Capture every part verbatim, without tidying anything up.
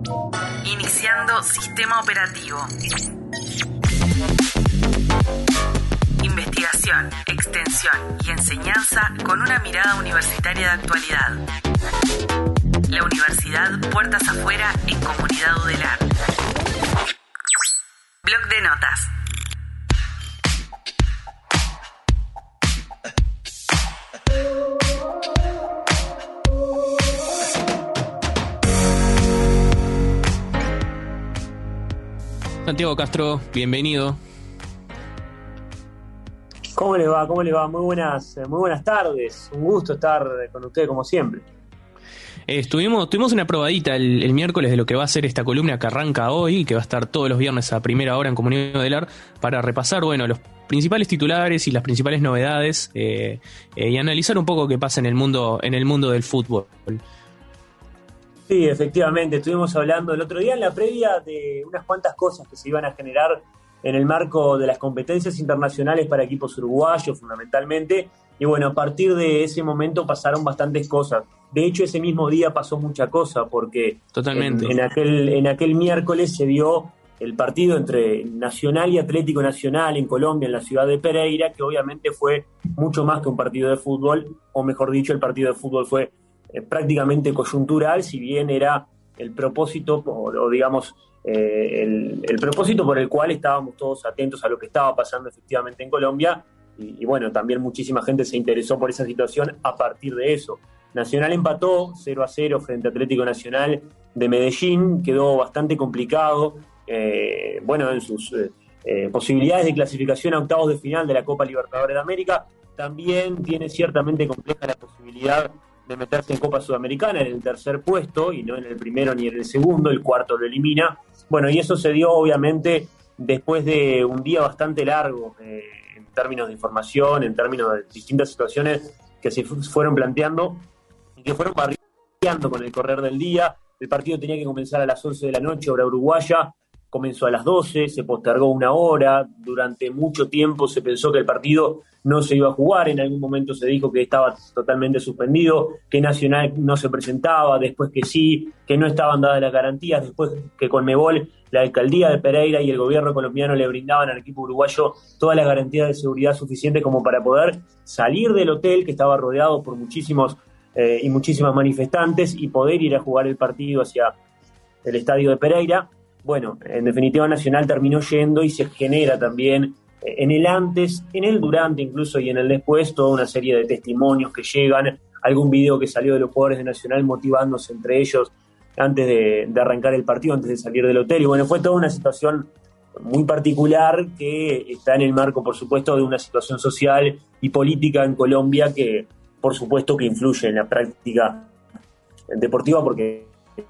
Iniciando sistema operativo. Investigación, extensión y enseñanza con una mirada universitaria de actualidad. La Universidad Puertas Afuera en Comunidad Udelar. Blog de notas. Santiago Castro, bienvenido. ¿Cómo le va? ¿Cómo le va? Muy buenas, muy buenas tardes. Un gusto estar con usted como siempre. Eh, estuvimos, tuvimos una probadita el, el miércoles de lo que va a ser esta columna que arranca hoy y que va a estar todos los viernes a primera hora en Comunidad Udelar para repasar, bueno, los principales titulares y las principales novedades eh, eh, y analizar un poco qué pasa en el mundo, en el mundo del fútbol. Sí, efectivamente, estuvimos hablando el otro día en la previa de unas cuantas cosas que se iban a generar en el marco de las competencias internacionales para equipos uruguayos, fundamentalmente, y bueno, a partir de ese momento pasaron bastantes cosas. De hecho, ese mismo día pasó mucha cosa, porque Totalmente. En, en, aquel, en aquel miércoles se dio el partido entre Nacional y Atlético Nacional en Colombia, en la ciudad de Pereira, que obviamente fue mucho más que un partido de fútbol, o mejor dicho, el partido de fútbol fue eh, prácticamente coyuntural, si bien era el propósito, o, o digamos, eh, el, el propósito por el cual estábamos todos atentos a lo que estaba pasando efectivamente en Colombia, y, y bueno, también muchísima gente se interesó por esa situación a partir de eso. Nacional empató cero a cero frente a Atlético Nacional de Medellín, quedó bastante complicado, eh, bueno, en sus eh, eh, posibilidades de clasificación a octavos de final de la Copa Libertadores de América. También tiene ciertamente compleja la posibilidad de meterse en Copa Sudamericana en el tercer puesto y no en el primero ni en el segundo, el cuarto lo elimina. Bueno, y eso se dio obviamente después de un día bastante largo eh, en términos de información, en términos de distintas situaciones que se fueron planteando y que fueron variando con el correr del día. El partido tenía que comenzar a las once de la noche, hora uruguaya, comenzó a las doce, se postergó una hora, durante mucho tiempo se pensó que el partido no se iba a jugar, en algún momento se dijo que estaba totalmente suspendido, que Nacional no se presentaba, después que sí, que no estaban dadas las garantías, después que Conmebol, la alcaldía de Pereira y el gobierno colombiano le brindaban al equipo uruguayo todas las garantías de seguridad suficientes como para poder salir del hotel, que estaba rodeado por muchísimos eh, y muchísimas manifestantes, y poder ir a jugar el partido hacia el estadio de Pereira. Bueno, en definitiva Nacional terminó yendo y se genera también eh, en el antes, en el durante incluso y en el después toda una serie de testimonios que llegan, algún video que salió de los jugadores de Nacional motivándose entre ellos antes de, de arrancar el partido, antes de salir del hotel, y bueno, fue toda una situación muy particular que está en el marco, por supuesto, de una situación social y política en Colombia que, por supuesto, que influye en la práctica deportiva, porque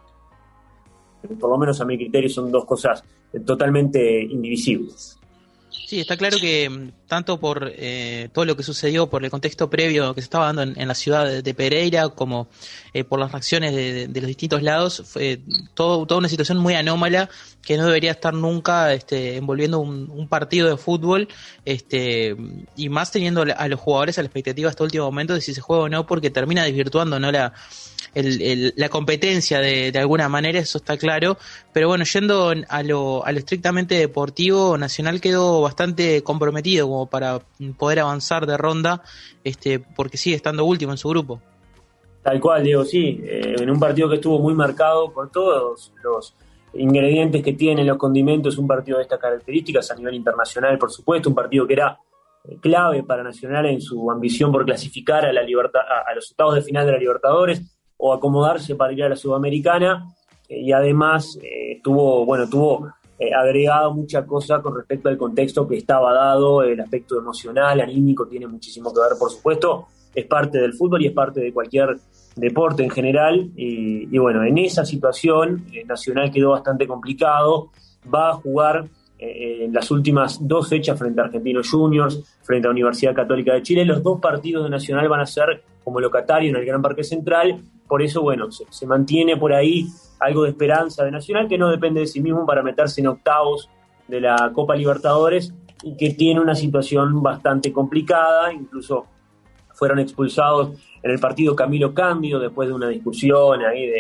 por lo menos a mi criterio son dos cosas totalmente indivisibles. Sí, está claro que tanto por eh, todo lo que sucedió, por el contexto previo que se estaba dando en, en la ciudad de, de Pereira, como eh, por las reacciones de, de, de los distintos lados, fue todo, toda una situación muy anómala que no debería estar nunca este, envolviendo un, un partido de fútbol, este, y más teniendo a los jugadores a la expectativa hasta el último momento de si se juega o no, porque termina desvirtuando, ¿no?, la El, el, la competencia de, de alguna manera, eso está claro, pero bueno, yendo a lo, a lo estrictamente deportivo, Nacional quedó bastante comprometido como para poder avanzar de ronda, este, porque sigue estando último en su grupo. Tal cual, Diego, sí, eh, en un partido que estuvo muy marcado por todos los ingredientes que tienen los condimentos, un partido de estas características a nivel internacional, por supuesto, un partido que era clave para Nacional en su ambición por clasificar a la libertad, a, a los octavos de final de la Libertadores, o acomodarse para ir a la Sudamericana, eh, y además eh, tuvo, bueno, tuvo eh, agregado mucha cosa con respecto al contexto que estaba dado, el aspecto emocional, anímico, tiene muchísimo que ver, por supuesto, es parte del fútbol y es parte de cualquier deporte en general, y, y bueno, en esa situación eh, Nacional quedó bastante complicado, va a jugar eh, en las últimas dos fechas frente a Argentinos Juniors, frente a Universidad Católica de Chile. Los dos partidos de Nacional van a ser como locatario en el Gran Parque Central. Por eso, bueno, se, se mantiene por ahí algo de esperanza de Nacional, que no depende de sí mismo para meterse en octavos de la Copa Libertadores, y que tiene una situación bastante complicada. Incluso fueron expulsados en el partido Camilo Cándido después de una discusión ahí de,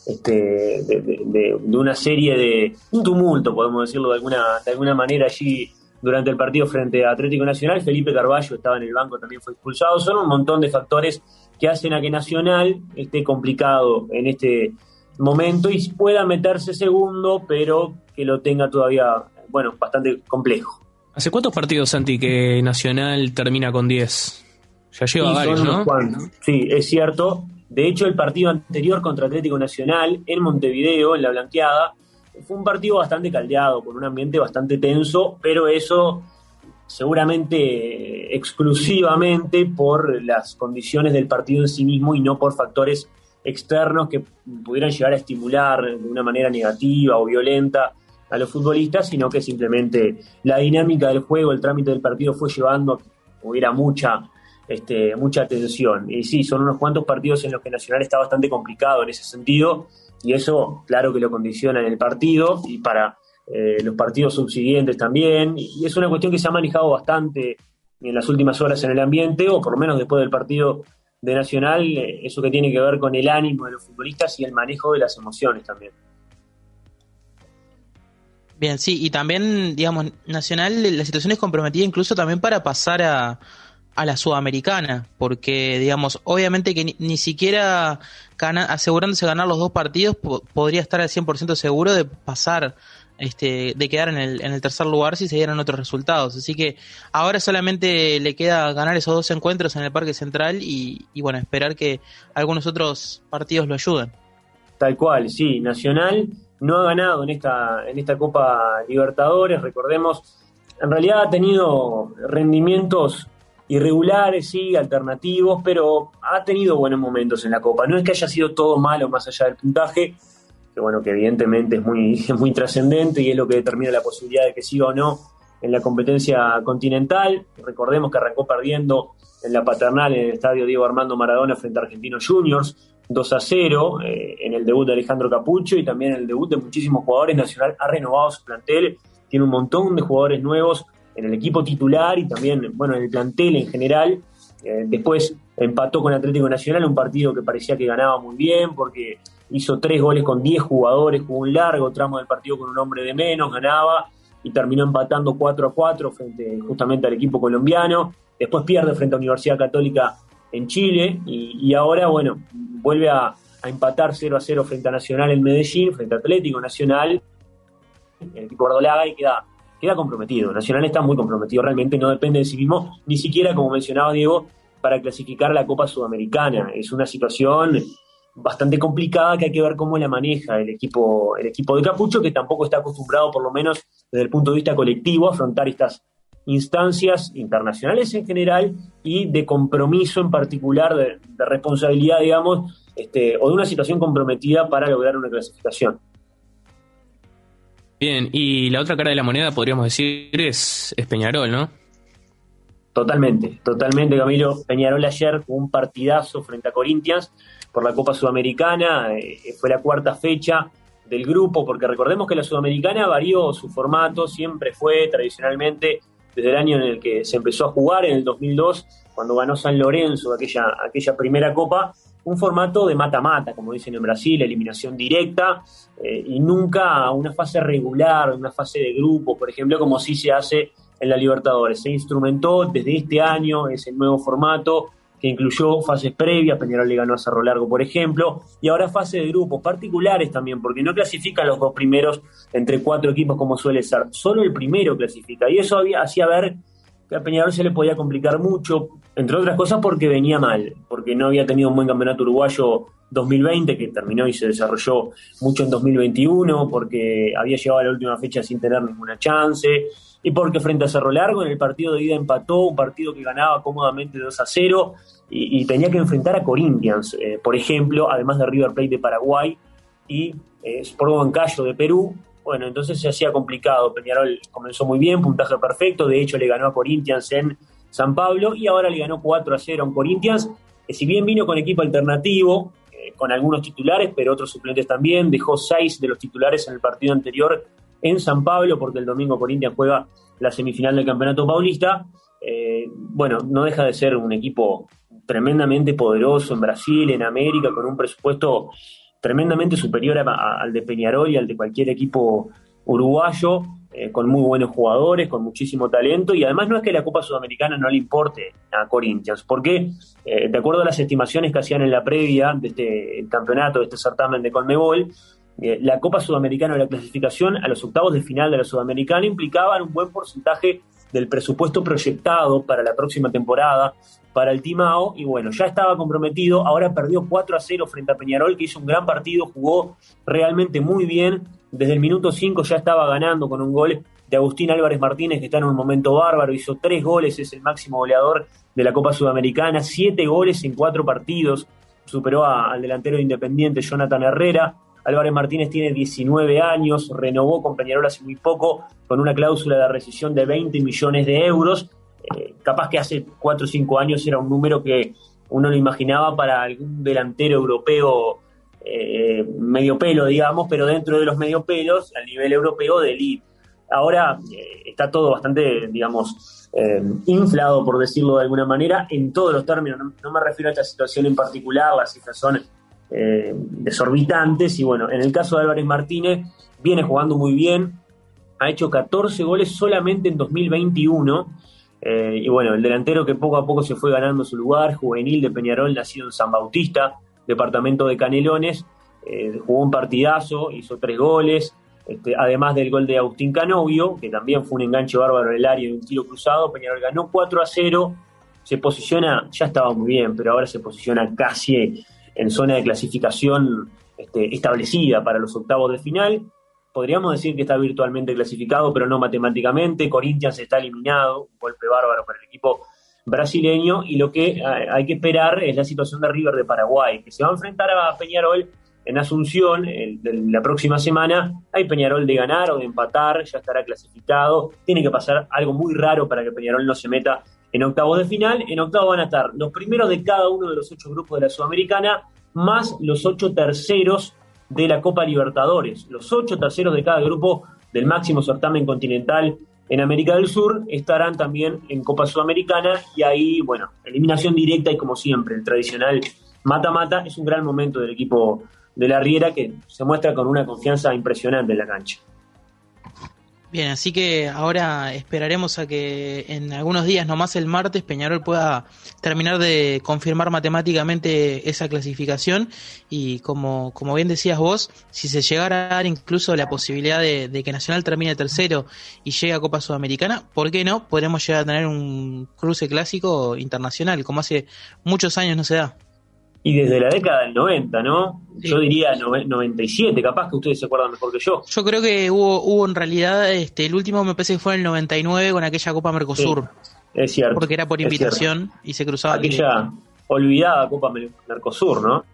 este, de, de, de, de una serie de un tumulto, podemos decirlo de alguna, de alguna manera allí durante el partido frente a Atlético Nacional. Felipe Carballo estaba en el banco, también fue expulsado. Son un montón de factores que hacen a que Nacional esté complicado en este momento y pueda meterse segundo, pero que lo tenga todavía, bueno, bastante complejo. ¿Hace cuántos partidos, Santi, que Nacional termina con diez? Ya lleva sí, varios, ¿no? Sí, es cierto. De hecho, el partido anterior contra Atlético Nacional en Montevideo, en la Blanqueada, fue un partido bastante caldeado, con un ambiente bastante tenso, pero eso seguramente exclusivamente por las condiciones del partido en sí mismo y no por factores externos que pudieran llegar a estimular de una manera negativa o violenta a los futbolistas, sino que simplemente la dinámica del juego, el trámite del partido fue llevando a que hubiera mucha, este, mucha tensión. Y sí, son unos cuantos partidos en los que Nacional está bastante complicado en ese sentido, y eso claro que lo condiciona en el partido y para eh, los partidos subsiguientes también, y es una cuestión que se ha manejado bastante en las últimas horas en el ambiente, o por lo menos después del partido de Nacional, eh, eso que tiene que ver con el ánimo de los futbolistas y el manejo de las emociones también. Bien, sí, y también, digamos, Nacional, la situación es comprometida incluso también para pasar a, a la Sudamericana, porque, digamos, obviamente que ni, ni siquiera gana, asegurándose ganar los dos partidos, po- podría estar al cien por ciento seguro de pasar, este, de quedar en el, en el tercer lugar si se dieran otros resultados. Así que ahora solamente le queda ganar esos dos encuentros en el Parque Central y, y bueno, esperar que algunos otros partidos lo ayuden. Tal cual, sí, Nacional no ha ganado en esta, en esta Copa Libertadores, recordemos, en realidad ha tenido rendimientos irregulares, sí, alternativos, pero ha tenido buenos momentos en la Copa. No es que haya sido todo malo más allá del puntaje, que bueno, que evidentemente es muy, es muy trascendente y es lo que determina la posibilidad de que siga o no en la competencia continental. Recordemos que arrancó perdiendo en la Paternal en el estadio Diego Armando Maradona frente a Argentinos Juniors, dos a cero, eh, en el debut de Alejandro Capucho y también en el debut de muchísimos jugadores. Nacional ha renovado su plantel, tiene un montón de jugadores nuevos en el equipo titular y también, bueno, en el plantel en general. Eh, después empató con Atlético Nacional, un partido que parecía que ganaba muy bien porque hizo tres goles con diez jugadores, jugó un largo tramo del partido con un hombre de menos, ganaba y terminó empatando cuatro a cuatro frente justamente al equipo colombiano. Después pierde frente a Universidad Católica en Chile y, y ahora, bueno, vuelve a, a empatar cero a cero frente a Nacional en Medellín, frente a Atlético Nacional, el equipo verdolaga, y queda, queda comprometido. Nacional está muy comprometido, realmente no depende de sí mismo, ni siquiera, como mencionaba Diego, para clasificar a la Copa Sudamericana. Es una situación bastante complicada que hay que ver cómo la maneja el equipo, el equipo de Capucho, que tampoco está acostumbrado, por lo menos desde el punto de vista colectivo, a afrontar estas instancias internacionales en general y de compromiso en particular, de, de responsabilidad, digamos, este, o de una situación comprometida para lograr una clasificación. Bien, y la otra cara de la moneda, podríamos decir, es, es Peñarol, ¿no? Totalmente, totalmente, Camilo. Peñarol ayer jugó un partidazo frente a Corinthians por la Copa Sudamericana, eh, fue la cuarta fecha del grupo, porque recordemos que la Sudamericana varió su formato, siempre fue tradicionalmente desde el año en el que se empezó a jugar, en el dos mil dos, cuando ganó San Lorenzo aquella, aquella primera Copa, un formato de mata-mata, como dicen en Brasil, eliminación directa, eh, y nunca una fase regular, una fase de grupo, por ejemplo, como sí se hace en la Libertadores. Se instrumentó desde este año ese nuevo formato que incluyó fases previas. Peñarol le ganó a Cerro Largo, por ejemplo, y ahora fase de grupos particulares también, porque no clasifican los dos primeros entre cuatro equipos como suele ser, solo el primero clasifica, y eso había, hacía ver que a Peñarol se le podía complicar mucho, entre otras cosas porque venía mal, porque no había tenido un buen campeonato uruguayo dos mil veinte, que terminó y se desarrolló mucho en dos mil veintiuno, porque había llegado a la última fecha sin tener ninguna chance, y porque frente a Cerro Largo en el partido de ida empató, un partido que ganaba cómodamente dos a cero, y, y tenía que enfrentar a Corinthians, eh, por ejemplo, además de River Plate de Paraguay y eh, Sporting Huancayo de Perú. Bueno, entonces se hacía complicado. Peñarol comenzó muy bien, puntaje perfecto, de hecho le ganó a Corinthians en San Pablo y ahora le ganó cuatro a cero a un Corinthians, que si bien vino con equipo alternativo, eh, con algunos titulares, pero otros suplentes también, dejó seis de los titulares en el partido anterior en San Pablo, porque el domingo Corinthians juega la semifinal del Campeonato Paulista. Eh, bueno, no deja de ser un equipo tremendamente poderoso en Brasil, en América, con un presupuesto tremendamente superior a, a, al de Peñarol y al de cualquier equipo uruguayo, eh, con muy buenos jugadores, con muchísimo talento, y además no es que la Copa Sudamericana no le importe a Corinthians, porque eh, de acuerdo a las estimaciones que hacían en la previa de este el campeonato, de este certamen de Conmebol, eh, la Copa Sudamericana o la clasificación a los octavos de final de la Sudamericana implicaban un buen porcentaje del presupuesto proyectado para la próxima temporada para el Timao, y bueno, ya estaba comprometido. Ahora perdió cuatro a cero frente a Peñarol, que hizo un gran partido, jugó realmente muy bien. Desde el minuto cinco ya estaba ganando con un gol de Agustín Álvarez Martínez, que está en un momento bárbaro, hizo tres goles, es el máximo goleador de la Copa Sudamericana, siete goles en cuatro partidos, superó a, al delantero de Independiente, Jonathan Herrera. Álvarez Martínez tiene diecinueve años, renovó con Peñarol hace muy poco, con una cláusula de rescisión de veinte millones de euros, eh, capaz que hace cuatro o cinco años era un número que uno lo imaginaba para algún delantero europeo eh, medio pelo, digamos, pero dentro de los medio pelos, al nivel europeo de elite. Ahora eh, está todo bastante, digamos, eh, inflado, por decirlo de alguna manera, en todos los términos. No, no me refiero a esta situación en particular, las cifras son eh, desorbitantes, y bueno, en el caso de Álvarez Martínez, viene jugando muy bien, ha hecho catorce goles solamente en dos mil veintiuno, eh, y bueno, el delantero que poco a poco se fue ganando su lugar, juvenil de Peñarol, nacido en San Bautista, departamento de Canelones, eh, jugó un partidazo, hizo tres goles, este, además del gol de Agustín Canovio, que también fue un enganche bárbaro en el área y un tiro cruzado. Peñarol ganó cuatro a cero, se posiciona, ya estaba muy bien, pero ahora se posiciona casi en zona de clasificación este, establecida para los octavos de final. Podríamos decir que está virtualmente clasificado, pero no matemáticamente. Corinthians está eliminado, un golpe bárbaro para el equipo brasileño, y lo que hay que esperar es la situación de River de Paraguay, que se va a enfrentar a Peñarol en Asunción el, de la próxima semana. Hay Peñarol de ganar o de empatar, ya estará clasificado. Tiene que pasar algo muy raro para que Peñarol no se meta en octavos de final. En octavos van a estar los primeros de cada uno de los ocho grupos de la Sudamericana, más los ocho terceros de la Copa Libertadores. Los ocho terceros de cada grupo del máximo certamen continental en América del Sur estarán también en Copa Sudamericana, y ahí, bueno, eliminación directa, y como siempre, el tradicional mata-mata. Es un gran momento del equipo de la Riera, que se muestra con una confianza impresionante en la cancha. Bien, así que ahora esperaremos a que en algunos días, nomás el martes, Peñarol pueda terminar de confirmar matemáticamente esa clasificación, y como, como bien decías vos, si se llegara a dar incluso la posibilidad de, de que Nacional termine tercero y llegue a Copa Sudamericana, ¿por qué no? Podremos llegar a tener un cruce clásico internacional, como hace muchos años no se da. Y desde la década del noventa, ¿no? Sí. Yo diría noventa y siete, capaz que ustedes se acuerdan mejor que yo. Yo creo que hubo hubo en realidad, este el último me parece que fue en el noventa y nueve con aquella Copa Mercosur. Sí, es cierto. Porque era por invitación y se cruzaba. Aquella olvidada Copa Mercosur, ¿no?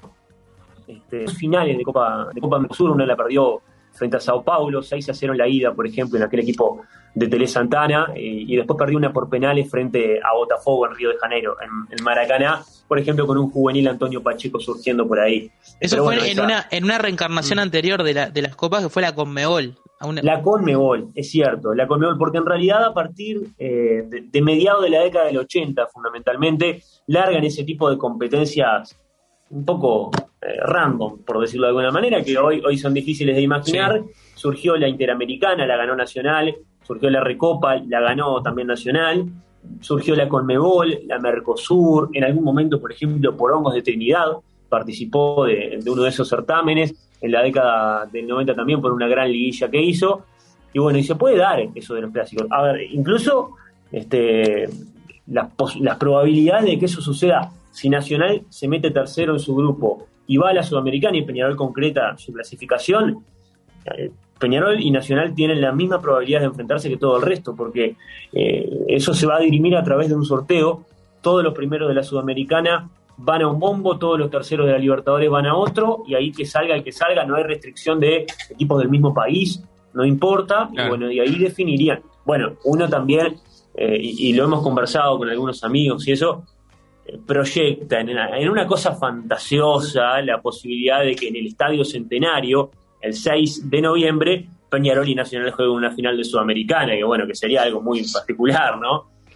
Este, finales de Copa, de Copa Mercosur, una la perdió frente a Sao Paulo, seis a cero en la ida, por ejemplo, en aquel equipo de Tele Santana, y, y después perdió una por penales frente a Botafogo en Río de Janeiro, en, en Maracaná, por ejemplo, con un juvenil Antonio Pacheco surgiendo por ahí. Eso Pero fue bueno, en, esa... una, en una reencarnación mm. anterior de, la, de las copas, que fue la Conmebol. Una... La Conmebol, es cierto, la Conmebol, porque en realidad a partir eh, de, de mediados de la década del ochenta, fundamentalmente, largan ese tipo de competencias un poco eh, random, por decirlo de alguna manera, que hoy, hoy son difíciles de imaginar. Sí. Surgió la Interamericana, la ganó Nacional, surgió la Recopa, la ganó también Nacional, surgió la Conmebol, la Mercosur, en algún momento, por ejemplo, Porongos de Trinidad participó de, de uno de esos certámenes, en la década del noventa también por una gran liguilla que hizo, y bueno, y se puede dar eso de los clásicos. A ver, incluso este, las, las probabilidades de que eso suceda, si Nacional se mete tercero en su grupo y va a la Sudamericana y Peñarol concreta su clasificación, eh, Peñarol y Nacional tienen la misma probabilidad de enfrentarse que todo el resto, porque eh, eso se va a dirimir a través de un sorteo. Todos los primeros de la Sudamericana van a un bombo, todos los terceros de la Libertadores van a otro, y ahí que salga el que salga, no hay restricción de equipos del mismo país, no importa, claro. Y bueno, y ahí definirían. Bueno, uno también, eh, y, y lo hemos conversado con algunos amigos y eso, eh, proyecta en una, en una cosa fantasiosa la posibilidad de que en el Estadio Centenario, el seis de noviembre, Peñarol y Nacional jueguen una final de Sudamericana, que bueno, que sería algo muy particular, ¿no?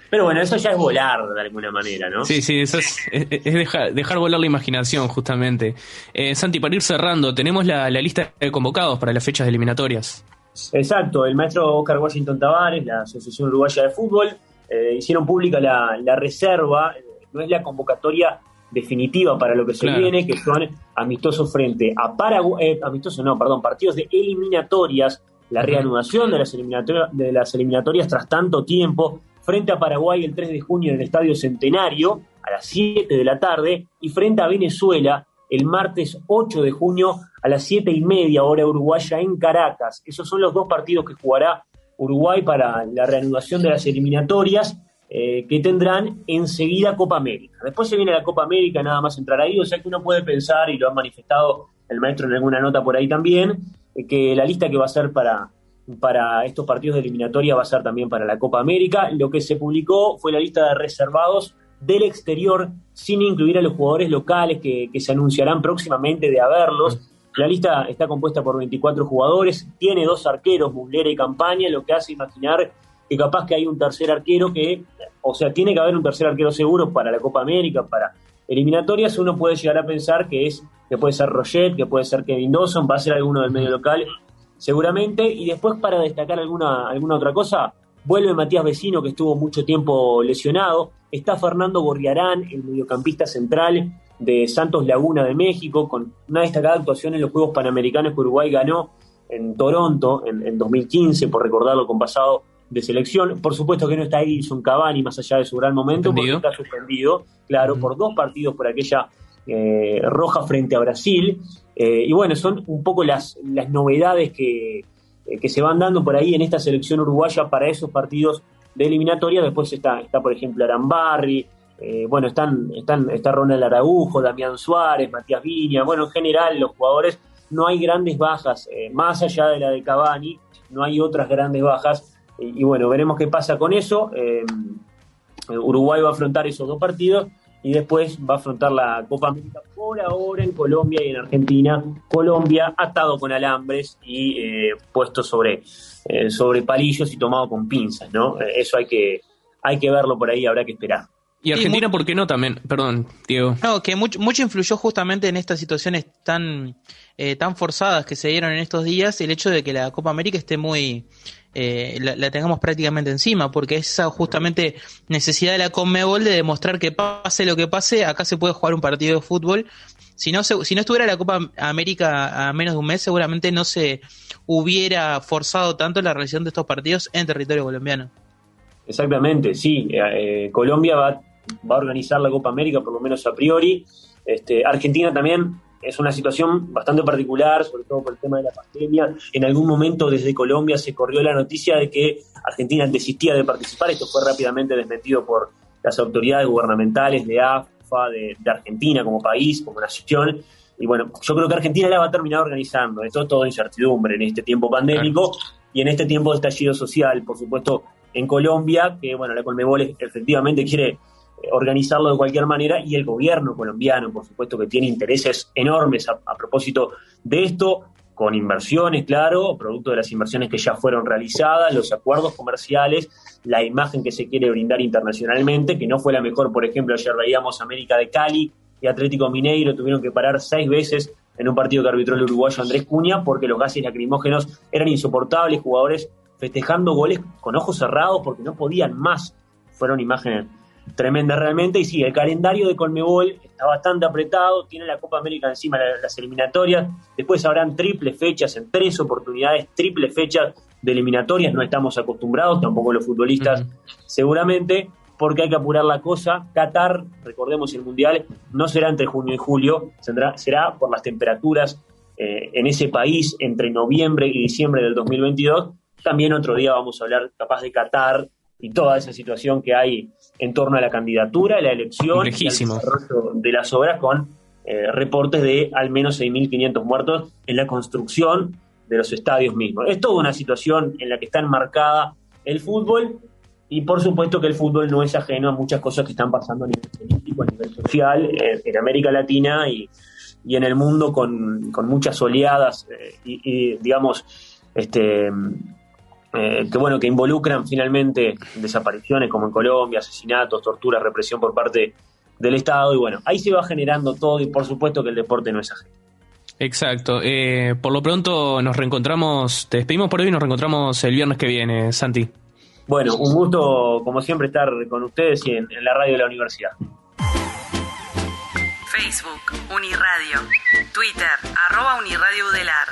Pero bueno, eso ya es volar de alguna manera, ¿no? Sí, sí, eso es, es, es dejar, dejar volar la imaginación, justamente. Eh, Santi, para ir cerrando, tenemos la, la lista de convocados para las fechas eliminatorias. Exacto, el maestro Oscar Washington Tavares, la Asociación Uruguaya de Fútbol, eh, hicieron pública la, la reserva, no es la convocatoria definitiva para lo que se claro. viene, que son amistosos frente a Paraguay, eh, amistosos no, perdón, partidos de eliminatorias, la reanudación de las, eliminatorias, de las eliminatorias tras tanto tiempo, frente a Paraguay el tres de junio en el Estadio Centenario a las siete de la tarde y frente a Venezuela el martes ocho de junio a las siete y media hora uruguaya en Caracas. Esos son los dos partidos que jugará Uruguay para la reanudación de las eliminatorias eh, que tendrán enseguida Copa América. Después se viene la Copa América, nada más entrar ahí, o sea que uno puede pensar, y lo ha manifestado el maestro en alguna nota por ahí también, eh, que la lista que va a ser para... para estos partidos de eliminatoria va a ser también para la Copa América. Lo que se publicó fue la lista de reservados del exterior, sin incluir a los jugadores locales que, que se anunciarán próximamente de haberlos. La lista está compuesta por veinticuatro jugadores, tiene dos arqueros, Muslera y Campaña, lo que hace imaginar que capaz que hay un tercer arquero que, o sea, tiene que haber un tercer arquero seguro para la Copa América, para eliminatorias. Uno puede llegar a pensar que es que puede ser Roget, que puede ser Kevin Dawson, va a ser alguno del medio local, seguramente. Y después, para destacar alguna, alguna otra cosa, vuelve Matías Vecino, que estuvo mucho tiempo lesionado. Está Fernando Gorriarán, el mediocampista central de Santos Laguna de México, con una destacada actuación en los Juegos Panamericanos que Uruguay ganó en Toronto en, en dos mil quince, por recordarlo con pasado de selección. Por supuesto que no está Edinson Cavani, más allá de su gran momento, ¿Suspendido? Porque está suspendido, claro, uh-huh. por dos partidos por aquella eh, roja frente a Brasil. Eh, y bueno, son un poco las, las novedades que, eh, que se van dando por ahí en esta selección uruguaya para esos partidos de eliminatoria. Después está, está por ejemplo, Arambarri, eh, bueno, están, están, está Ronald Araujo, Damián Suárez, Matías Viña. Bueno, en general, los jugadores, no hay grandes bajas, eh, más allá de la de Cavani, no hay otras grandes bajas. Y, y bueno, veremos qué pasa con eso. Eh, Uruguay va a afrontar esos dos partidos y después va a afrontar la Copa América por ahora en Colombia y en Argentina. Colombia atado con alambres y eh, puesto sobre, eh, sobre palillos y tomado con pinzas, ¿no? Eh, eso hay que, hay que verlo por ahí, habrá que esperar. Y Argentina, ¿por qué no también? Perdón, Diego. No, que mucho, mucho influyó justamente en estas situaciones tan, eh, tan forzadas que se dieron en estos días, el hecho de que la Copa América esté muy... Eh, la, la tengamos prácticamente encima, porque esa justamente necesidad de la Conmebol de demostrar que pase lo que pase, acá se puede jugar un partido de fútbol. Si no, se, si no estuviera la Copa América a menos de un mes, seguramente no se hubiera forzado tanto la realización de estos partidos en territorio colombiano. Exactamente, sí. Eh, Colombia va, va a organizar la Copa América, por lo menos a priori. Este, Argentina también. Es una situación bastante particular, sobre todo por el tema de la pandemia. En algún momento desde Colombia se corrió la noticia de que Argentina desistía de participar. Esto fue rápidamente desmentido por las autoridades gubernamentales de A F A, de, de Argentina como país, como nación. Y bueno, yo creo que Argentina la va a terminar organizando. Esto es todo incertidumbre en este tiempo pandémico y en este tiempo de estallido social. Por supuesto, en Colombia, que bueno, la Conmebol efectivamente quiere organizarlo de cualquier manera, y el gobierno colombiano, por supuesto, que tiene intereses enormes a, a propósito de esto, con inversiones, claro, producto de las inversiones que ya fueron realizadas, los acuerdos comerciales, la imagen que se quiere brindar internacionalmente, que no fue la mejor. Por ejemplo, ayer veíamos América de Cali y Atlético Mineiro tuvieron que parar seis veces en un partido que arbitró el uruguayo Andrés Cunha, porque los gases lacrimógenos eran insoportables, jugadores festejando goles con ojos cerrados porque no podían más. Fueron imágenes tremenda realmente. Y sí, el calendario de Conmebol está bastante apretado, tiene la Copa América encima, las eliminatorias, después habrán triples fechas, en tres oportunidades, triples fechas de eliminatorias, no estamos acostumbrados, tampoco los futbolistas, uh-huh. seguramente, porque hay que apurar la cosa. Qatar, recordemos, el Mundial no será entre junio y julio, será, será por las temperaturas eh, en ese país entre noviembre y diciembre del dos mil veintidós. También otro día vamos a hablar capaz de Qatar y toda esa situación que hay en torno a la candidatura, a la elección, y al desarrollo de las obras, con eh, reportes de al menos seis mil quinientos muertos en la construcción de los estadios mismos. Es toda una situación en la que está enmarcada el fútbol, y por supuesto que el fútbol no es ajeno a muchas cosas que están pasando a nivel político, a nivel social, eh, en América Latina y, y en el mundo, con, con muchas oleadas eh, y, y, digamos, este... eh, que bueno, que involucran finalmente desapariciones como en Colombia, asesinatos, torturas, represión por parte del Estado, y bueno, ahí se va generando todo, y por supuesto que el deporte no es ajeno. Exacto. Eh, por lo pronto nos reencontramos, te despedimos por hoy y nos reencontramos el viernes que viene, Santi. Bueno, un gusto como siempre estar con ustedes y en, en la radio de la universidad. Facebook, Uniradio. Twitter, arroba Uniradio Udelar.